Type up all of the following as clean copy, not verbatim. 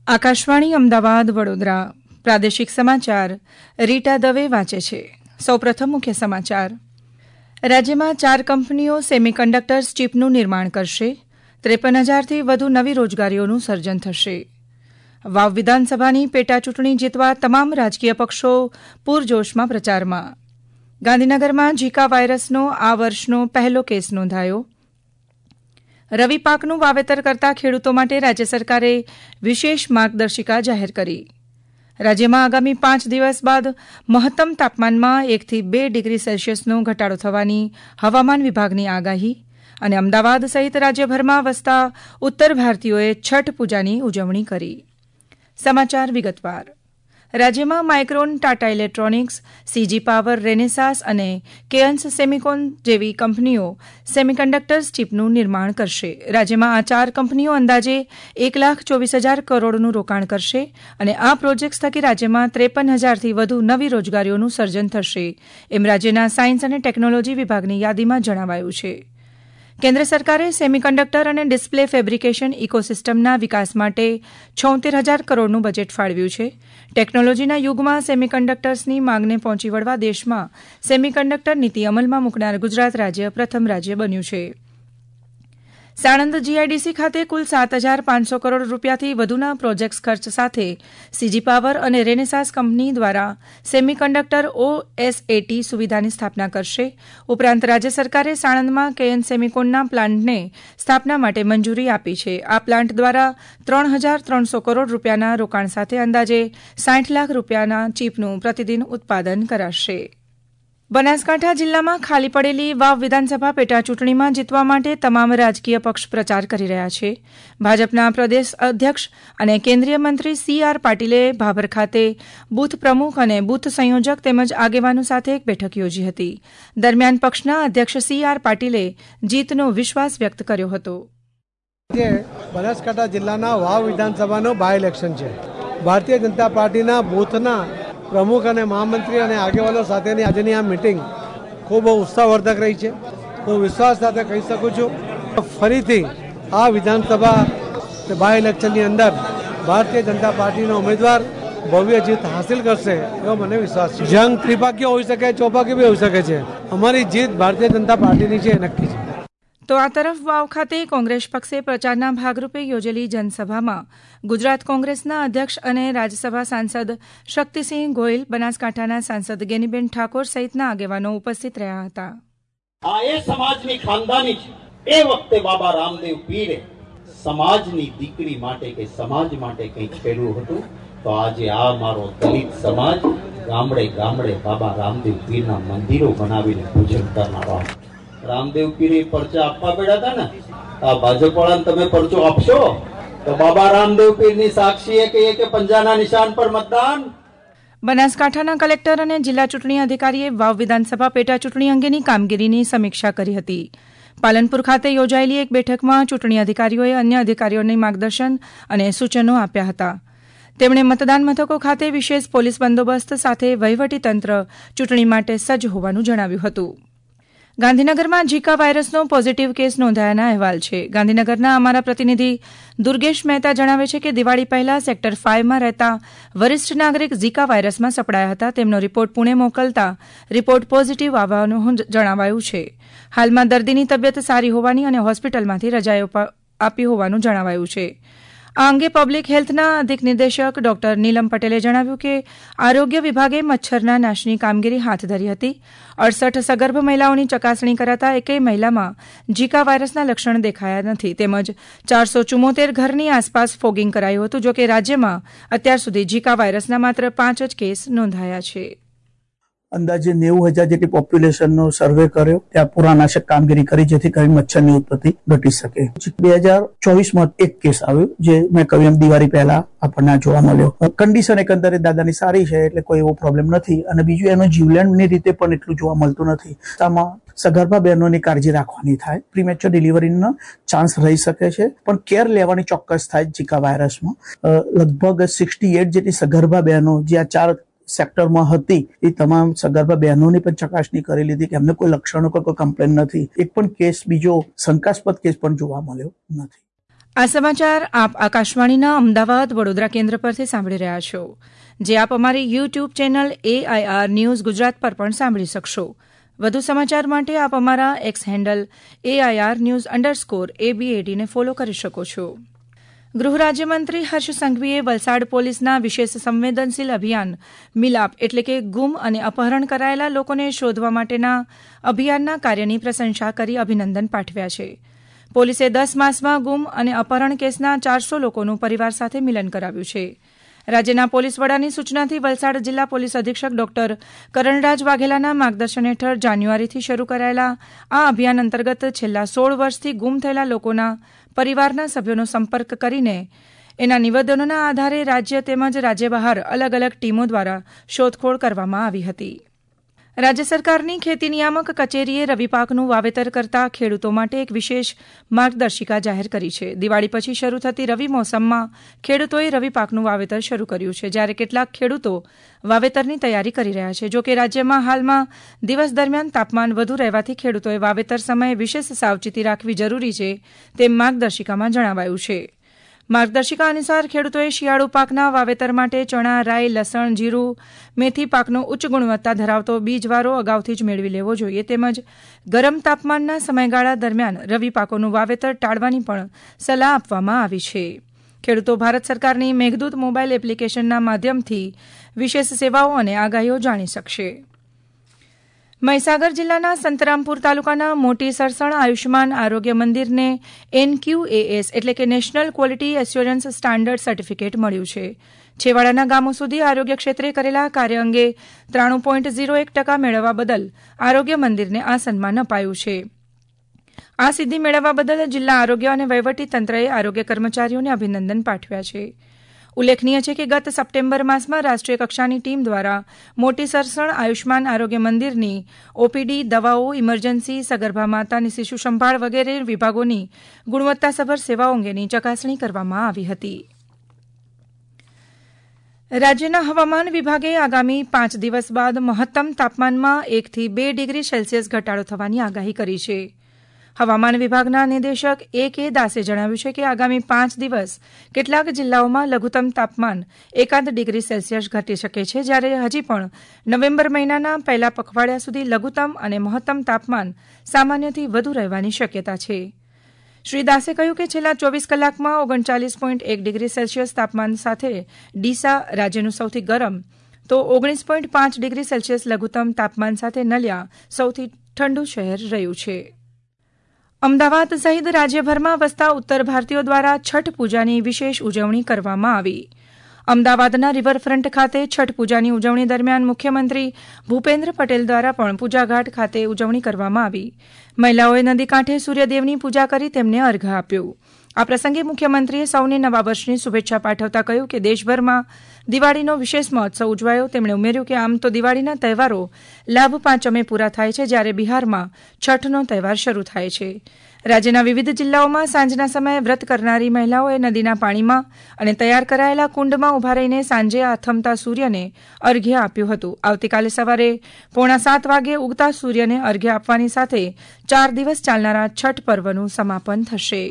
આકાશવાણી અમદાવાદ વડોદરા પ્રાદેશિક સમાચાર રીટા દવે વાંચે છે. સૌપ્રથમ મુખ્ય સમાચાર. રાજ્યમાં 4 કંપનીઓ સેમિકન્ડક્ટર્સ ચીપનું નિર્માણ કરશે. 53,000થી વધુ નવી રોજગારીઓનું સર્જન થશે. વાવ વિધાનસભાની પેટાચૂંટણી જીતવા તમામ રાજકીય પક્ષો પૂરજોશમાં પ્રચારમાં. ગાંધીનગરમાં ઝીકા વાયરસનો આ વર્ષનો પહેલો કેસ નોંધાયો. રવિ પાકનું વાવેતર કરતા ખેડૂતો માટે રાજ્ય સરકારે વિશેષ માર્ગદર્શિકા જાહેર કરી. રાજ્યમાં આગામી 5 દિવસ બાદ મહત્તમ તાપમાનમાં 1થી 2 ડિગ્રી સેલ્સિયસનો ઘટાડો થવાની હવામાન વિભાગની આગાહી. અને અમદાવાદ સહિત રાજ્યભરમાં વસતા ઉત્તર ભારતીયોએ છઠ પૂજાની ઉજવણી કરી. સમાચાર વિગતવાર. રાજ્યમાં Micron, Tata electronics, C G power, Renesas અને કેયન્સ સેમિકોન જેવી કંપનીઓ સેમિકન્ડક્ટર્સ ચીપનું નિર્માણ કરશે. રાજ્યમાં આ 4 કંપનીઓ અંદાજે 1,24,000 કરોડનું રોકાણ કરશે અને આ પ્રોજેક્ટ્સ થકી રાજ્યમાં 53,000થી વધુ નવી રોજગારીઓનું સર્જન થશે, એમ રાજ્યના સાયન્સ અને ટેકનોલોજી વિભાગની યાદીમાં જણાવાયું છે. કેન્દ્ર સરકારે સેમિકન્ડક્ટર અને ડિસ્પ્લે ફેબ્રિકેશન ઇકોસિસ્ટમના વિકાસ માટે 76,000 કરોડનું બજેટ ફાળવ્યું છે. ટેકનોલોજીના યુગમાં સેમિકન્ડક્ટર્સની માંગને પહોંચી વળવા દેશમાં સેમિકન્ડક્ટર નીતિ અમલમાં મૂકનાર ગુજરાત રાજ્ય પ્રથમ રાજ્ય બન્યું છે. સાણંદ જીઆઈડીસી ખાતે કુલ 7,500 કરોડ રૂપિયાથી વધુના પ્રોજેક્ટ ખર્ચ સાથે સીજી પાવર અને રેનેસાસ કંપની દ્વારા સેમિકન્ડક્ટર OSAT સુવિધાની સ્થાપના કરશે. ઉપરાંત રાજ્ય સરકારે સાણંદમાં કેયન સેમિકોનના પ્લાન્ટને સ્થાપના માટે મંજૂરી આપી છે. આ પ્લાન્ટ દ્વારા 3,300 કરોડ રૂપિયાના રોકાણ સાથે અંદાજે 60 લાખ રૂપિયાના ચીપનું પ્રતિદિન ઉત્પાદન કરાશે. બનાસકાંઠા જિલ્લામાં ખાલી પડેલી વાવ વિધાનસભા પેટાચૂંટણીમાં જીતવા માટે તમામ રાજકીય પક્ષ પ્રચાર કરી રહ્યા છે. ભાજપના પ્રદેશ અધ્યક્ષ અને કેન્દ્રીય મંત્રી CR પાટીલે ભાભર ખાતે બૂથ પ્રમુખ અને બૂથ સંયોજક તેમજ આગેવાનો સાથે એક બેઠક યોજી હતી. દરમિયાન પક્ષના અધ્યક્ષ CR પાટીલે જીતનો વિશ્વાસ વ્યક્ત કર્યો હતો. બનાસકાંઠા જિલ્લાના વાવ વિધાનસભાનો બાય ઇલેક્શન છે. ભારતીય જનતા પાર્ટીના બૂથના પ્રમુખ અને મહામંત્રી અને આગેવાનો સાથેની આજની આ મિટિંગ ખૂબ ઉત્સાહવર્ધક રહી છે. હું વિશ્વાસ સાથે કહી શકું છું ફરીથી આ વિધાનસભા બાય ઇલેક્શનની અંદર ભારતીય જનતા પાર્ટીનો ઉમેદવાર ભવ્ય જીત હાંસિલ કરશે એવો મને વિશ્વાસ છે. જંગ ત્રિપાખીઓ હોઈ શકે, ચોપાકી બી હોઈ શકે છે. અમારી જીત ભારતીય જનતા પાર્ટીની છે, નક્કી છે. તો આ તરફ વાવ ખાતે કોંગ્રેસ પક્ષે પ્રચારના ભાગરૂપે યોજેલી જનસભામાં ગુજરાત કોંગ્રેસના અધ્યક્ષ અને રાજ્યસભા સાંસદ શક્તિસિંહ ગોહિલ, બનાસકાંઠાના સાંસદ ગેનીબેન ઠાકોર સહિતના આગેવાનો ઉપસ્થિત રહ્યા હતા. આ એ સમાજની ખાનદાની છે. એ વખતે બાબા રામદેવ પીરે સમાજની દીકરી માટે કે સમાજ માટે કંઈક કર્યું હતું, તો આજે આ મારો દલિત સમાજ ગામડે ગામડે બાબા રામદેવ પીરના મંદિરો બનાવીને પૂજન કરનારો. રામદેવ પીરે પરચા આપવા પડ્યા હતા ને, આ ભાજપ વાળાને તમે પરચો આપશો તો બાબા રામદેવ પીરની સાક્ષીએ કહીએ કે પંજાના નિશાન પર મતદાન. બનાસકાંઠાના કલેક્ટર અને જિલ્લા ચૂંટણી અધિકારીએ વાવ વિધાનસભા પેટાચૂંટણી અંગેની કામગીરીની સમીક્ષા કરી હતી. પાલનપુર ખાતે યોજાયેલી એક બેઠકમાં ચૂંટણી અધિકારીઓએ અન્ય અધિકારીઓને માર્ગદર્શન અને સૂચનો આપ્યા હતા. તેમણે મતદાન મથકો ખાતે વિશેષ પોલીસ બંદોબસ્ત સાથે વહીવટીતંત્ર ચૂંટણી માટે સજ્જ હોવાનું જણાવ્યું હતું. ગાંધીનગરમાં ઝીકા વાયરસનો પોઝિટિવ કેસ નોંધાયાના અહેવાલ છે. ગાંધીનગરના અમારા પ્રતિનિધિ દુર્ગેશ મહેતા જણાવે છે કે દિવાળી પહેલા સેક્ટર 5માં રહેતા વરિષ્ઠ નાગરિક ઝીકા વાયરસમાં સપડાયા હતા. તેમનો રિપોર્ટ પુણે મોકલતા રિપોર્ટ પોઝિટિવ આવવાનું જણાવાયું છે. હાલમાં દર્દીની તબિયત સારી હોવાની અને હોસ્પિટલમાંથી રજાઓ આપી હોવાનું જણાવાયું છે. આ અંગે પબ્લિક હેલ્થના અધિક નિદેશક ડોક્ટર નીલમ પટેલે જણાવ્યું કે આરોગ્ય વિભાગે મચ્છરના નાશની કામગીરી હાથ ધરી હતી. 68 સગર્ભ મહિલાઓની ચકાસણી કરાતા એકેય મહિલામાં ઝીકા વાયરસના લક્ષણ દેખાયા નથી. તેમજ 474 ઘરની આસપાસ ફોગિંગ કરાયું હતું. જોકે રાજ્યમાં અત્યાર સુધી ઝીકા વાયરસના માત્ર 5 જ કેસ નોંધાયા છે. અંદાજે 90,000 જેટલી પોપ્યુલેશનનો સર્વે કર્યો, ત્યાં પુરાનાશક કામગીરી કરી જેથી કરીને મચ્છરની ઉત્પત્તિ ઘટી શકે. 2024માં એક કેસ આવ્યો જે મેં કહ્યું એમ દિવાળી પહેલા આપણને જોવા મળ્યો. કન્ડિશન એકંદરે દાદાની સારી છે એટલે કોઈ એવો પ્રોબ્લેમ નથી. અને બીજું એનો જીવલેણની રીતે પણ એટલું જોવા મળતું નથી. આમાં સગર્ભા બહેનોની કાળજી રાખવાની થાય. પ્રીમેચ્યોર ડિલિવરીનો ચાન્સ રહી શકે છે, પણ કેર લેવાની ચોક્કસ થાય. ઝીકા વાયરસમાં લગભગ 68 જેટલી સગર્ભા બહેનો જે આ 4 સેક્ટરમાં હતી એ તમામ સગર્ભા બહેનોની પણ ચકાસણી કરી લીધી કે એમને કોઈ લક્ષણો કોઈ કમ્પ્લેન નથી. એક પણ કેસ બીજો શંકાસ્પદ કેસ પણ જોવા મળ્યો નથી. આ સમાચાર આપ આકાશવાણીના અમદાવાદ વડોદરા કેન્દ્ર પરથી સાંભળી રહ્યા છો, જે આપ અમારી YouTube channel AIR news Gujarat પર પણ સાંભળી શકશો. વધુ સમાચાર માટે આપ અમારા એક્સ હેન્ડલ AIR_news_ABAD ને ફોલો કરી શકો છો. ગૃહ રાજ્યમંત્રી હર્ષ સંઘવીએ વલસાડ પોલીસના વિશેષ સંવેદનશીલ અભિયાન મિલાપ એટલે કે ગુમ અને અપહરણ કરાયેલા લોકોને શોધવા માટેના અભિયાનના કાર્યની પ્રશંસા કરી અભિનંદન પાઠવ્યા છે. પોલીસે 10 માસમાં ગુમ અને અપહરણ કેસના 400 લોકોનું પરિવાર સાથે મિલન કરાવ્યું છે. રાજ્યના પોલીસ વડાની સૂચનાથી વલસાડ જિલ્લા પોલીસ અધિક્ષક ડોક્ટર કરણરાજ વાઘેલાના માર્ગદર્શન હેઠળ જાન્યુઆરીથી શરૂ કરાયેલા આ અભિયાન અંતર્ગત છેલ્લા 16 વર્ષથી ગુમ થયેલા લોકોના પરિવારના સભ્યોનો સંપર્ક કરીને એના નિવેદનોના આધારે રાજ્ય તેમજ રાજ્ય બહાર અલગ અલગ ટીમો દ્વારા શોધખોળ કરવામાં આવી હતી. રાજ્ય સરકારની ખેતી નિયામક કચેરીએ રવિ પાકનું વાવેતર કરતા ખેડૂતો માટે એક વિશેષ માર્ગદર્શિકા જાહેર કરી છે. દિવાળી પછી શરૂ થતી રવિ મોસમમાં ખેડૂતોએ રવિ પાકનું વાવેતર શરૂ કર્યું છે, જ્યારે કેટલાક ખેડૂતો વાવેતરની તૈયારી કરી રહ્યા છે. જો કે રાજ્યમાં હાલમાં દિવસ દરમિયાન તાપમાન વધુ રહેવાથી ખેડૂતોએ વાવેતર સમયે વિશેષ સાવચેતી રાખવી જરૂરી છે, તેમ માર્ગદર્શિકામાં જણાવાયું છે. માર્ગદર્શિકા અનુસાર ખેડૂતોએ શિયાળુ પાકના વાવેતર માટે ચણા, રાઈ, લસણ, જીરું, મેથી પાકનો ઉચ્ચ ગુણવત્તા ધરાવતો બીજવારો અગાઉથી જ મેળવી લેવો જોઈએ, તેમજ ગરમ તાપમાનના સમયગાળા દરમિયાન રવિ પાકોનું વાવેતર ટાળવાની પણ સલાહ આપવામાં આવી છે. ખેડૂતો ભારત સરકારની મેઘદૂત મોબાઈલ એપ્લિકેશનના માધ્યમથી વિશેષ સેવાઓ અને આગાહીઓ જાણી શકશે. મહીસાગર જિલ્લાના સંતરામપુર તાલુકાના મોટી સરસણ આયુષ્માન આરોગ્ય મંદિરને NQAS એટલે કે national quality assurance standard certificate મળ્યું છે. છેવાડાના ગામો સુધી આરોગ્ય ક્ષેત્રે કરેલા કાર્ય અંગે 93.01% મેળવવા બદલ આરોગ્ય મંદિરને આ સન્માન અપાયું છે. આ સિદ્ધિ મેળવવા બદલ જિલ્લા આરોગ્ય અને વહીવટી તંત્રએ આરોગ્ય કર્મચારીઓને અભિનંદન પાઠવ્યા છે. ઉલ્લેખનીય છે કે ગત સપ્ટેમ્બર માસમાં રાષ્ટ્રીય કક્ષાની ટીમ દ્વારા મોટી સરસણ આયુષ્માન આરોગ્ય મંદિરની OPD, દવાઓ, ઇમરજન્સી, સગર્ભા માતા અને શિશુ સંભાળ વગેરે વિભાગોની ગુણવત્તાસભર સેવાઓ અંગેની ચકાસણી કરવામાં આવી હતી. રાજ્યના હવામાન વિભાગે આગામી 5 દિવસ બાદ મહત્તમ તાપમાનમાં 1 થી 2 ડિગ્રી સેલ્સિયસ ઘટાડો થવાની આગાહી કરી છે. હવામાન વિભાગના નિદેશક A.K. દાસે જણાવ્યું છે કે આગામી 5 દિવસ કેટલાક જિલ્લાઓમાં લઘુત્તમ તાપમાન 1 ડિગ્રી સેલ્સિયસ ઘટી શકે છે, જ્યારે હજી પણ નવેમ્બર મહિનાના પહેલા પખવાડિયા સુધી લઘુત્તમ અને મહત્તમ તાપમાન સામાન્યથી વધુ રહેવાની શક્યતા છે. શ્રી દાસે કહ્યું કે છેલ્લા 24 કલાકમાં 39.1 ડિગ્રી સેલ્સિયસ તાપમાન સાથે ડીસા રાજ્યનું સૌથી ગરમ તો 19.5 ડિગ્રી સેલ્સિયસ લઘુત્તમ તાપમાન સાથે નલિયા સૌથી ઠંડુ શહેર રહ્યું છે. અમદાવાદ સહિત રાજ્યભરમાં વસતા ઉત્તર ભારતીયો દ્વારા છઠ પૂજાની વિશેષ ઉજવણી કરવામાં આવી. અમદાવાદના રિવરફ્રન્ટ ખાતે છઠ પૂજાની ઉજવણી દરમિયાન મુખ્યમંત્રી ભૂપેન્દ્ર પટેલ દ્વારા પણ પૂજાઘાટ ખાતે ઉજવણી કરવામાં આવી. મહિલાઓએ નદી કાંઠે સૂર્યદેવની પૂજા કરી તેમને અર્ઘ્ય આપ્યું. આ પ્રસંગે મુખ્યમંત્રીએ સૌને નવા વર્ષની શુભેચ્છા પાઠવતા કહ્યું કે દેશભરમાં દિવાળીનો વિશેષ મહોત્સવ ઉજવાયો. તેમણે ઉમેર્યું કે આમ તો દિવાળીના તહેવારો લાભ પાંચમે પૂરા થાય છે, જ્યારે બિહારમાં છઠનો તહેવાર શરૂ થાય છે. રાજ્યના વિવિધ જિલ્લાઓમાં સાંજના સમયે વ્રત કરનારી મહિલાઓએ નદીના પાણીમાં અને તૈયાર કરાયેલા કુંડમાં ઉભા રહીને સાંજે આથમતા સૂર્યને અર્ઘ્ય આપ્યું હતું. આવતીકાલે સવારે 6:45 વાગે ઉગતા સૂર્યને અર્ઘ્ય આપવાની સાથે 4 દિવસ ચાલનારા છઠ પર્વનું સમાપન થશે.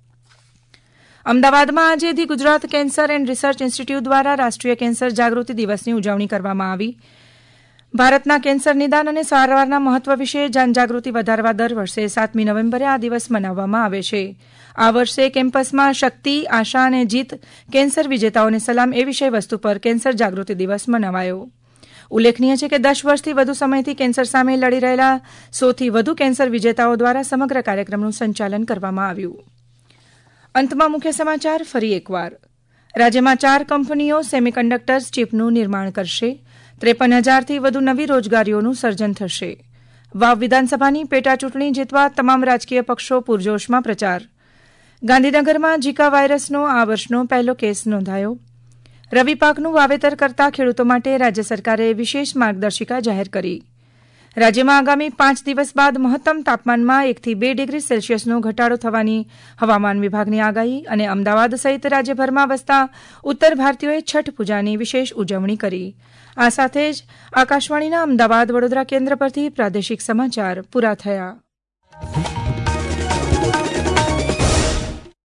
અમદાવાદમાં આજે the Gujarat cancer and research institute દ્વારા રાષ્ટ્રીય કેન્સર જાગૃતિ દિવસની ઉજવણી કરવામાં આવી. ભારતના કેન્સર નિદાન અને સારવારના મહત્વ વિશે જનજાગૃતિ વધારવા દર વર્ષે 7મી નવેમ્બરે આ દિવસ મનાવવામાં આવે છે. આ વર્ષે કેમ્પસમાં શક્તિ, આશા અને જીત, કેન્સર વિજેતાઓને સલામ એ વિષય વસ્તુ પર કેન્સર જાગૃતિ દિવસ મનાવાયો. ઉલ્લેખનીય છે કે 10 વર્ષથી વધુ સમયથી કેન્સર સામે લડી રહેલા 100થી વધુ કેન્સર વિજેતાઓ દ્વારા સમગ્ર કાર્યક્રમનું સંચાલન કરવામાં આવ્યું. અંતમાં મુખ્ય સમાચાર ફરી એકવાર. રાજ્યમાં 4 કંપનીઓ સેમિકન્ડક્ટર્સ ચીપનું નિર્માણ કરશે. 53,000થી વધુ નવી રોજગારીઓનું સર્જન થશે. વાવ વિધાનસભાની પેટાચૂંટણી જીતવા તમામ રાજકીય પક્ષો પૂરજોશમાં પ્રચાર. ગાંધીનગરમાં ઝીકા વાયરસનો આ વર્ષનો પહેલો કેસ નોંધાયો. રવિ પાકનું વાવેતર કરતા ખેડૂતો માટે રાજ્ય સરકારે વિશેષ માર્ગદર્શિકા જાહેર કરી. રાજ્યમાં આગામી 5 દિવસ બાદ મહત્તમ તાપમાનમાં 1 થી 2 ડિગ્રી સેલ્સિયસનો ઘટાડો થવાની હવામાન વિભાગની આગાહી. અને અમદાવાદ સહિત રાજ્યભરમાં વસતા ઉત્તર ભારતીયોએ છઠ પૂજાની વિશેષ ઉજવણી કરી. આ સાથે જ આકાશવાણીના અમદાવાદ વડોદરા કેન્દ્ર પરથી પ્રાદેશિક સમાચાર પૂરા થયા.